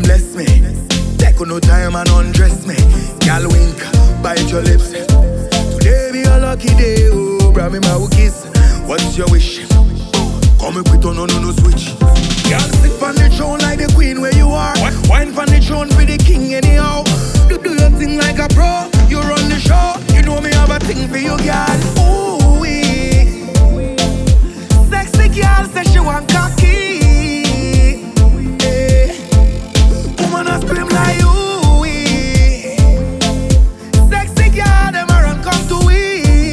and bless me. Take no time and undress me. Girl wink, bite your lips. Today be a lucky day, oh, bring me my kiss. What's your wish? Come and quit on no switch. Girl sit on the throne like the queen where you are. Wine on the throne for the king anyhow. Do your thing like a pro. You run the show. You know me have a thing for you, girl. Ooh wee. Sexy girl says she want cocky. Yeah. Woman a scream like you. Sexy girl them a run come to we.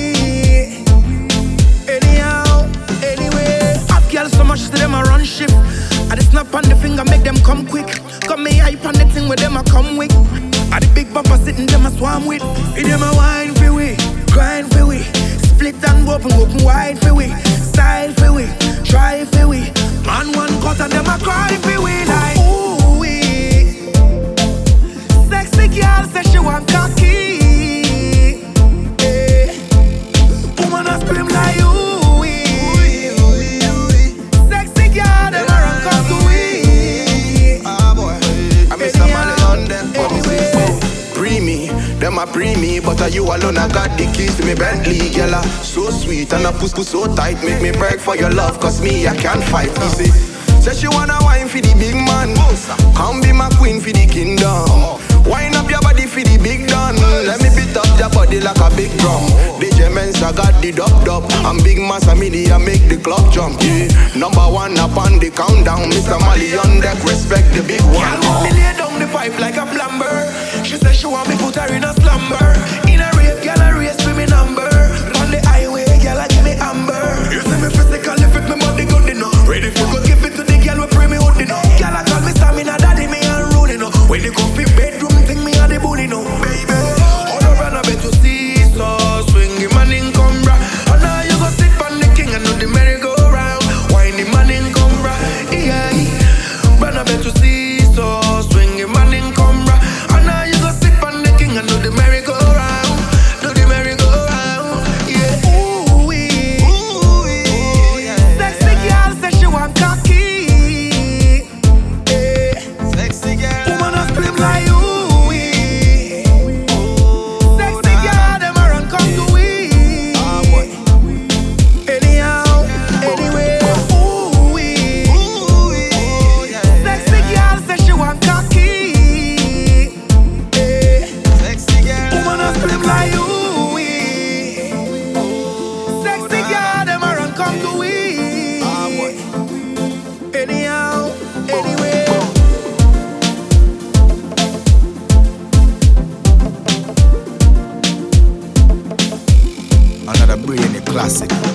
Anyhow, anyway. Hot girl so much to them a run shift. I just snap on the finger make them come quick. Come me hype on the thing where them a come with. I the big papa sitting them a swam with. In them a wine for we, grind for we. Split and open wide for we. Style for we, try for we. Man one cut and them a cry for we like. Ooh wee. Sexy girl says she want cocky. Yeah. Woman a scream like you. Sexy girl them a run come to we. Ah boy, I miss some money on them. Them a pre me, but you alone I got the keys to me Bentley, girl. So sweet and a puss so tight, make me brag for your love, cause me I can't fight. Easy. Say she wanna wine for the big man, come be my queen for the kingdom. Wine up your body for the big done. Let me beat up your body like a big drum. DJ Mensa got the dub. I'm big massa media make the club jump. Yeah. Number one up on the countdown. Mr. Mali on deck, respect the big one. Girl, me lay down the pipe like a plumber. She said she want me put her in a slumber. In a rave, girl, a race for me number. On the highway, girl, I give me amber. You see me physically fit, me body good enough. Ready for go give it to the girl, we pray me hood enough. Girl, I call me stamina, daddy, me unruly enough. When they come in bedroom, think me and the booty no, baby. All around I bet you see so swing him and incumbra. And now you go sit on the king and do the merry-go-round. Wine him and incumbra, yeah. But I bet you see so swing him and incumbra. And now you go sit on the king and do the merry-go-round. Do the merry-go-round, yeah. Ooh wee. Sexy girl says she want cocky. Yeah. Sexy girl. Woman a scream like you. Another brainy classic.